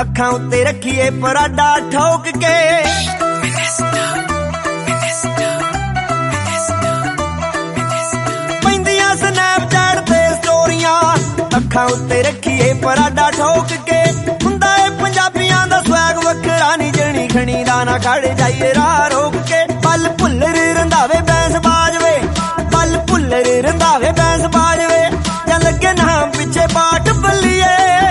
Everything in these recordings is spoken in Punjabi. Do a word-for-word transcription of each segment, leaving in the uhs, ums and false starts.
ਅੱਖਾਂ ਉੱਤੇ ਰੱਖੀਏ ਪਰਾਡਾ ਠੋਕ ਕੇ। ਪੈਂਦੀਆਂ ਸਨੈਪਚੈਟ ਤੇ ਸਟੋਰੀਆਂ, ਅੱਖਾਂ ਉੱਤੇ ਰੱਖੀਏ ਪਰਾਡਾ ਠੋਕ ਕੇ। ਹੁੰਦਾ ਏ ਪੰਜਾਬੀਆਂ ਦਾ ਸਵੈਗ ਵੱਖਰਾ ਨੀ, ਜਣੀ ਖਣੀ ਦਾ ਨਾ ਖੜ ਜਾਈਏ ਰਾਹ ਰੋਕ ਕੇ। ਪਲ ਭੁੱਲਰ ਰੰਧਾਵੇ ਬੈਂਸ ਬਾਜਵੇ, ਪਲ ਭੁੱਲਰ ਰੰਧਾਵੇ ਬੈਂਸ ਬਾਜਵੇ। ਜਾਂ ਲੱਗੇ ਨਾਮ ਪਿੱਛੇ ਬਾਟ ਬੱਲੀਏ,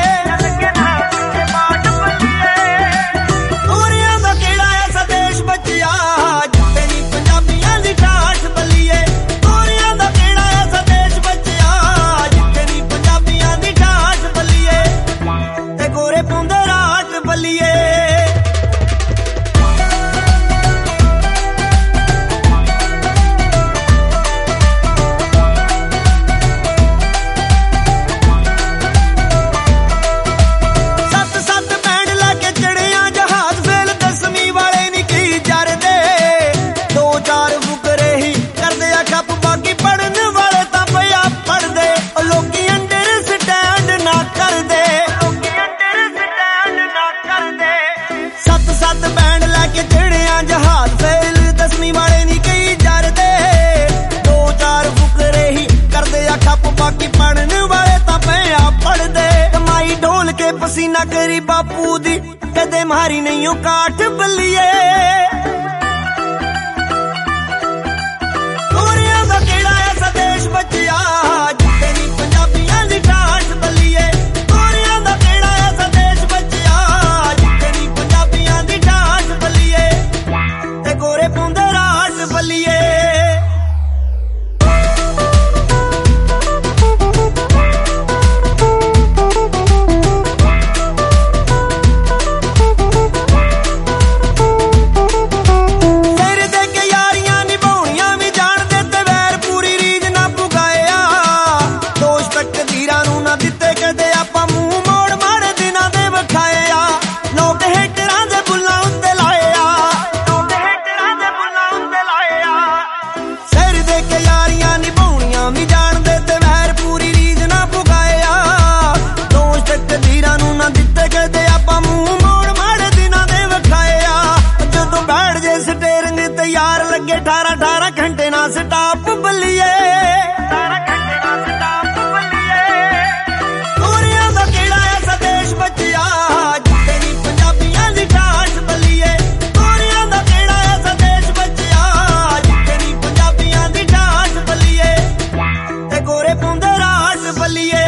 ਪਸੀਨਾ ਕਰੀ ਬਾਪੂ ਦੀ ਕਦੇ ਮਾਰੀ ਨਹੀਂ ਉਹ ਕਾਠ ਬੱਲੀਏ। ਗੋਰਿਆਂ ਦਾ ਕਿਹੜਾ ਐਸਾ ਦੇਸ਼ ਬਚਿਆ ਜਿੱਥੇ ਨੀ ਪੰਜਾਬੀਆਂ ਦੀ ਠਾਠ ਬੱਲੀਏ। ਗੋਰਿਆਂ ਦਾ ਕਿਹੜਾ ਐਸਾ ਦੇਸ਼ ਬਚਿਆ ਜਿੱਥੇ ਨੀ ਪੰਜਾਬੀਆਂ ਦੀ ਠਾਠ ਬੱਲੀਏ, ਤੇ ਗੋਰੇ ਪਾਉਂਦੇ ਰਾਠ ਬੱਲੀਏ। अठारह अठारह घंटे ना स्टॉप बल्लिए, अठारह घंटे ना स्टॉप बल्लिए। गोरियां दा केड़ा ऐसा देश बचिया जिथे नी पंजाबियां दी ठाठ बल्लिए। गोरियां दा केड़ा ऐसा देश बचिया जिथे नी पंजाबियां दी ठाठ बल्लिए, ते गोरे पाउंदे राठ बल्लिए।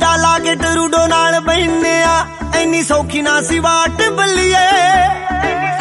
सौखी ना सी वाट बल्लिए।